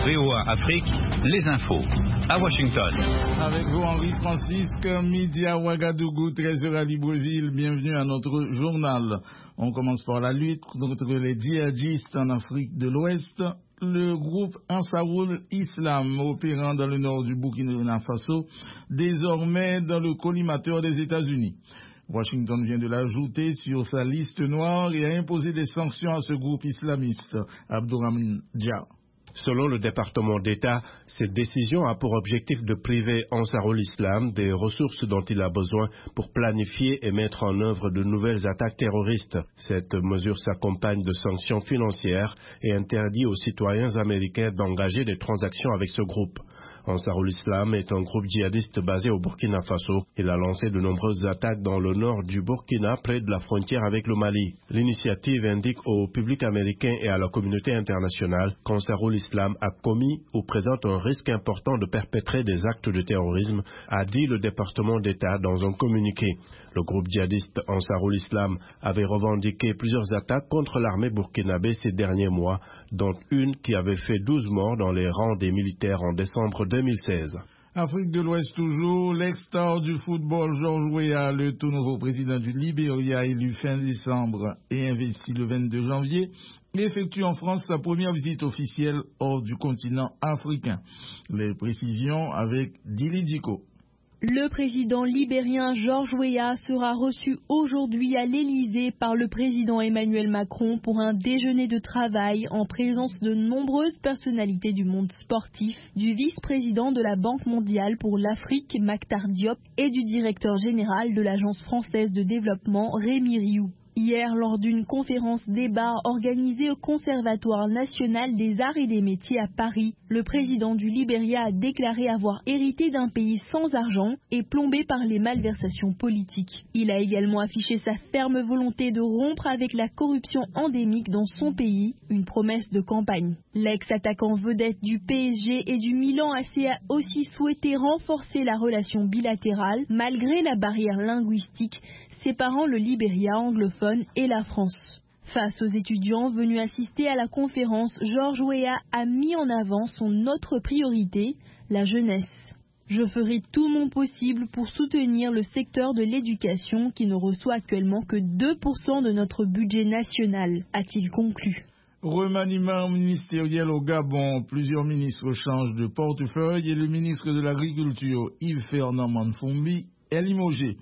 VOA Afrique, les infos. À Washington. Avec vous, Henri Francisque, midi à Ouagadougou, 13h à Libreville. Bienvenue à notre journal. On commence par la lutte contre les djihadistes en Afrique de l'Ouest. Le groupe Ansarul Islam, opérant dans le nord du Burkina Faso, désormais dans le collimateur des États-Unis. Washington vient de l'ajouter sur sa liste noire et a imposé des sanctions à ce groupe islamiste. Abdourahmane Dia. Selon le département d'État, cette décision a pour objectif de priver Ansarul Islam des ressources dont il a besoin pour planifier et mettre en œuvre de nouvelles attaques terroristes. Cette mesure s'accompagne de sanctions financières et interdit aux citoyens américains d'engager des transactions avec ce groupe. Ansarul Islam est un groupe djihadiste basé au Burkina Faso. Il a lancé de nombreuses attaques dans le nord du Burkina, près de la frontière avec le Mali. L'initiative indique au public américain et à la communauté internationale qu'Ansarul Islam a commis ou présente un risque important de perpétrer des actes de terrorisme, a dit le département d'État dans un communiqué. Le groupe djihadiste Ansarul Islam avait revendiqué plusieurs attaques contre l'armée burkinabé ces derniers mois, dont une qui avait fait 12 morts dans les rangs des militaires en décembre 2016. Afrique de l'Ouest toujours, l'ex-star du football George Weah, le tout nouveau président du Libéria, élu fin décembre et investi le 22 janvier, effectue en France sa première visite officielle hors du continent africain. Les précisions avec Dili Diko. Le président libérien George Weah sera reçu aujourd'hui à l'Élysée par le président Emmanuel Macron pour un déjeuner de travail en présence de nombreuses personnalités du monde sportif, du vice-président de la Banque mondiale pour l'Afrique, Maktar Diop, et du directeur général de l'Agence française de développement, Rémi Rioux. Hier, lors d'une conférence débat organisée au Conservatoire national des arts et des métiers à Paris, le président du Libéria a déclaré avoir hérité d'un pays sans argent et plombé par les malversations politiques. Il a également affiché sa ferme volonté de rompre avec la corruption endémique dans son pays, une promesse de campagne. L'ex-attaquant vedette du PSG et du Milan AC a aussi souhaité renforcer la relation bilatérale malgré la barrière linguistique séparant le Libéria anglophone et la France. Face aux étudiants venus assister à la conférence, George Weah a mis en avant son autre priorité, la jeunesse. Je ferai tout mon possible pour soutenir le secteur de l'éducation qui ne reçoit actuellement que 2% de notre budget national, a-t-il conclu. Remaniement ministériel au Gabon, plusieurs ministres changent de portefeuille et le ministre de l'Agriculture, Yves-Fernand Manfumbi, est limogé.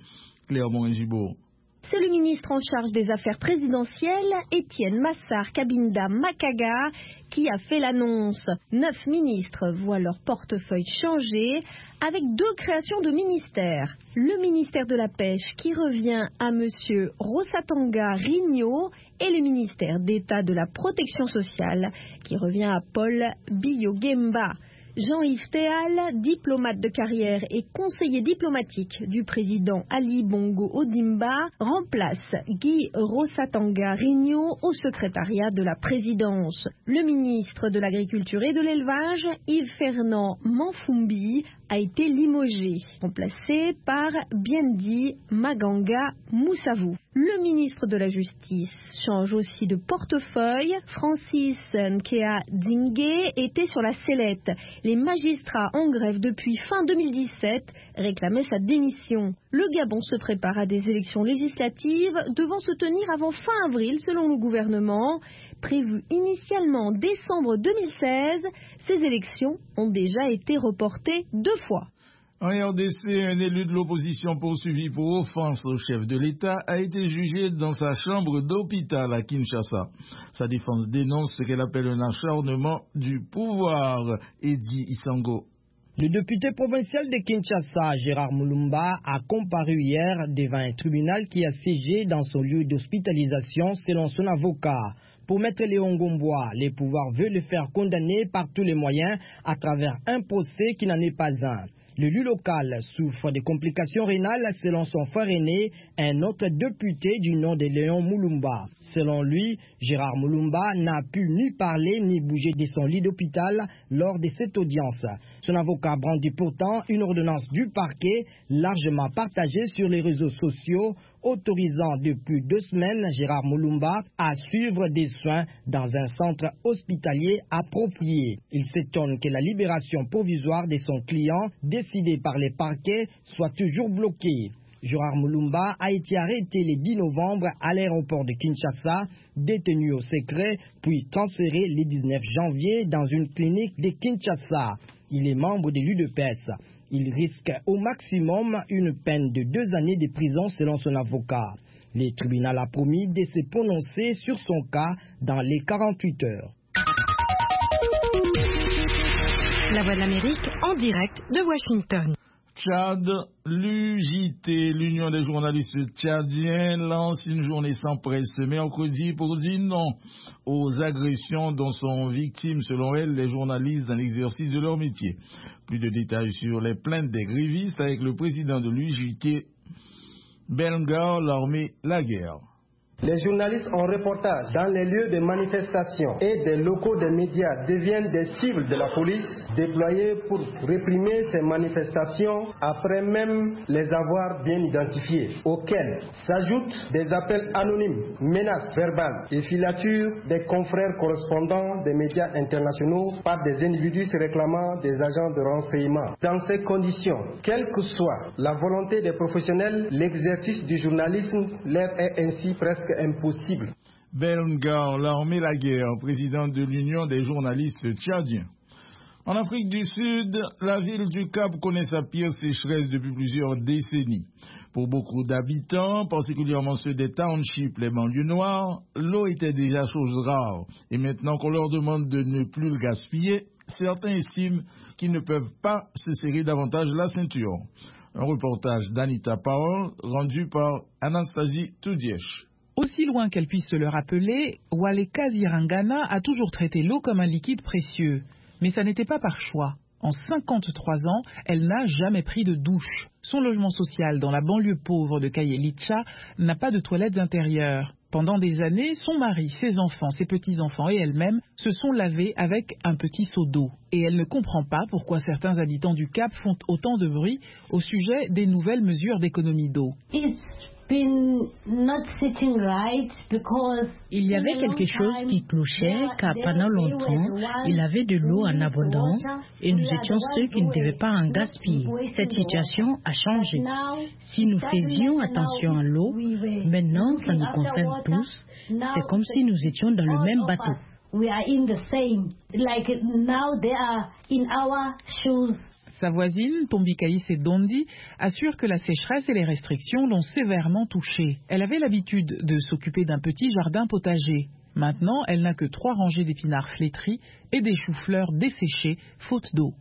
C'est le ministre en charge des affaires présidentielles, Étienne Massar Kabinda Makaga, qui a fait l'annonce. 9 ministres voient leur portefeuille changer avec 2 créations de ministères. Le ministère de la Pêche qui revient à M. Rosatanga Rigno et le ministère d'État de la Protection sociale qui revient à Paul Biyogemba. Jean-Yves Théal, diplomate de carrière et conseiller diplomatique du président Ali Bongo Ondimba, remplace Guy Rosatanga Rigno au secrétariat de la présidence. Le ministre de l'Agriculture et de l'Élevage, Yves-Fernand Manfumbi, a été limogé, remplacé par Biendi Maganga Moussavou. Le ministre de la Justice change aussi de portefeuille. Francis Nkea Dingé était sur la sellette. Les magistrats en grève depuis fin 2017 réclamaient sa démission. Le Gabon se prépare à des élections législatives devant se tenir avant fin avril selon le gouvernement. Prévues initialement en décembre 2016, ces élections ont déjà été reportées 2 fois. En RDC, un élu de l'opposition poursuivi pour offense au chef de l'État a été jugé dans sa chambre d'hôpital à Kinshasa. Sa défense dénonce ce qu'elle appelle un acharnement du pouvoir. Edi Isango. Le député provincial de Kinshasa, Gérard Mulumba, a comparu hier devant un tribunal qui a siégé dans son lieu d'hospitalisation selon son avocat. Pour Maître Léon Gombois, les pouvoirs veulent le faire condamner par tous les moyens à travers un procès qui n'en est pas un. L'élu local souffre de complications rénales selon son frère aîné, un autre député du nom de Léon Mulumba. Selon lui, Gérard Mulumba n'a pu ni parler ni bouger de son lit d'hôpital lors de cette audience. Son avocat brandit pourtant une ordonnance du parquet largement partagée sur les réseaux sociaux autorisant depuis 2 semaines Gérard Moulumba à suivre des soins dans un centre hospitalier approprié. Il s'étonne que la libération provisoire de son client, décidée par les parquets, soit toujours bloquée. Gérard Moulumba a été arrêté le 10 novembre à l'aéroport de Kinshasa, détenu au secret, puis transféré le 19 janvier dans une clinique de Kinshasa. Il est membre de l'UDPS. Il risque au maximum une peine de 2 années de prison selon son avocat. Le tribunal a promis de se prononcer sur son cas dans les 48 heures. La Voix de l'Amérique en direct de Washington. Tchad, l'UJT, l'Union des journalistes tchadiens, lance une journée sans presse mercredi pour dire non aux agressions dont sont victimes, selon elle, les journalistes dans l'exercice de leur métier. Plus de détails sur les plaintes des grévistes avec le président de l'UJT, Belgar Larmé Laguerre. Les journalistes en reportage dans les lieux de manifestation et des locaux des médias deviennent des cibles de la police déployées pour réprimer ces manifestations après même les avoir bien identifiées, auxquelles s'ajoutent des appels anonymes, menaces verbales et filatures des confrères correspondants des médias internationaux par des individus se réclamant des agents de renseignement. Dans ces conditions, quelle que soit la volonté des professionnels, l'exercice du journalisme leur est ainsi presque impossible. Belgar Larmé Laguerre, président de l'Union des journalistes tchadiens. En Afrique du Sud, la ville du Cap connaît sa pire sécheresse depuis plusieurs décennies. Pour beaucoup d'habitants, particulièrement ceux des townships, les banlieues noires, l'eau était déjà chose rare. Et maintenant qu'on leur demande de ne plus le gaspiller, certains estiment qu'ils ne peuvent pas se serrer davantage la ceinture. Un reportage d'Anita Powell, rendu par Anastasie Toudièche. Aussi loin qu'elle puisse se le rappeler, Waleka Zirangana a toujours traité l'eau comme un liquide précieux. Mais ça n'était pas par choix. En 53 ans, elle n'a jamais pris de douche. Son logement social dans la banlieue pauvre de Kayelitcha n'a pas de toilettes intérieures. Pendant des années, son mari, ses enfants, ses petits-enfants et elle-même se sont lavés avec un petit seau d'eau. Et elle ne comprend pas pourquoi certains habitants du Cap font autant de bruit au sujet des nouvelles mesures d'économie d'eau. Il y avait quelque chose qui clochait car pendant longtemps, il avait de l'eau en abondance et nous étions ceux qui ne devaient pas en gaspiller. Cette situation a changé. Si nous faisions attention à l'eau, maintenant ça nous concerne tous. C'est comme si nous étions dans le même bateau. Sa voisine, Tombikaïs Dondi, assure que la sécheresse et les restrictions l'ont sévèrement touchée. Elle avait l'habitude de s'occuper d'un petit jardin potager. Maintenant, elle n'a que 3 rangées d'épinards flétris et des choux-fleurs desséchés, faute d'eau.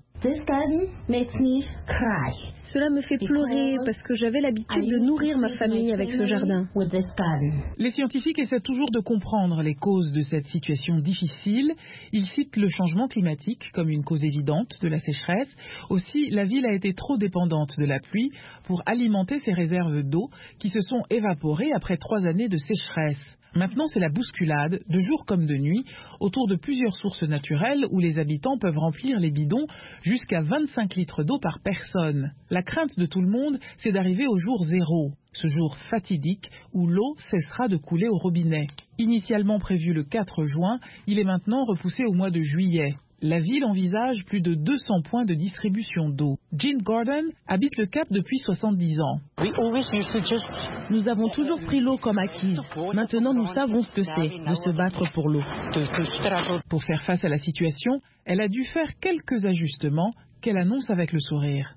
Cela me fait pleurer parce que j'avais l'habitude de nourrir ma famille avec ce jardin. Les scientifiques essaient toujours de comprendre les causes de cette situation difficile. Ils citent le changement climatique comme une cause évidente de la sécheresse. Aussi, la ville a été trop dépendante de la pluie pour alimenter ses réserves d'eau qui se sont évaporées après 3 années de sécheresse. Maintenant, c'est la bousculade, de jour comme de nuit, autour de plusieurs sources naturelles où les habitants peuvent remplir les bidons jusqu'à 25 litres d'eau par personne. La crainte de tout le monde, c'est d'arriver au jour 0, ce jour fatidique où l'eau cessera de couler au robinet. Initialement prévu le 4 juin, il est maintenant repoussé au mois de juillet. La ville envisage plus de 200 points de distribution d'eau. Jean Gordon habite le Cap depuis 70 ans. Nous avons toujours pris l'eau comme acquise. Maintenant, nous savons ce que c'est, de se battre pour l'eau. Pour faire face à la situation, elle a dû faire quelques ajustements qu'elle annonce avec le sourire.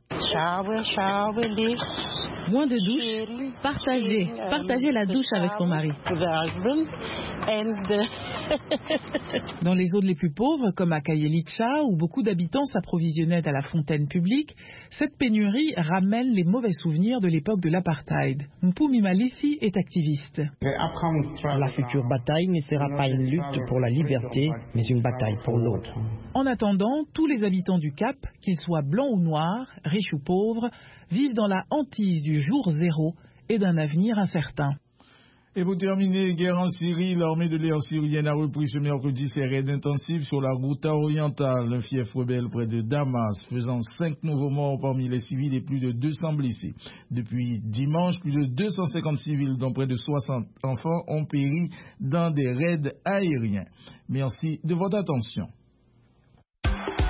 Moins de douche, partager la douche avec son mari. Dans les zones les plus pauvres, comme à Kayelitcha, où beaucoup d'habitants s'approvisionnaient à la fontaine publique, cette pénurie ramène les mauvais souvenirs de l'époque de l'apartheid. Mpumi Malisi est activiste. La future bataille ne sera pas une lutte pour la liberté, mais une bataille pour l'autre. En attendant, tous les habitants du Cap, qu'ils soient blancs ou noirs, riches ou pauvres, vivent dans la hantise du jour 0 et d'un avenir incertain. Et pour terminer, guerre en Syrie, l'armée de l'air syrienne a repris ce mercredi ses raids intensifs sur la Ghouta orientale, un fief rebelle près de Damas, faisant 5 nouveaux morts parmi les civils et plus de 200 blessés. Depuis dimanche, plus de 250 civils, dont près de 60 enfants, ont péri dans des raids aériens. Merci de votre attention.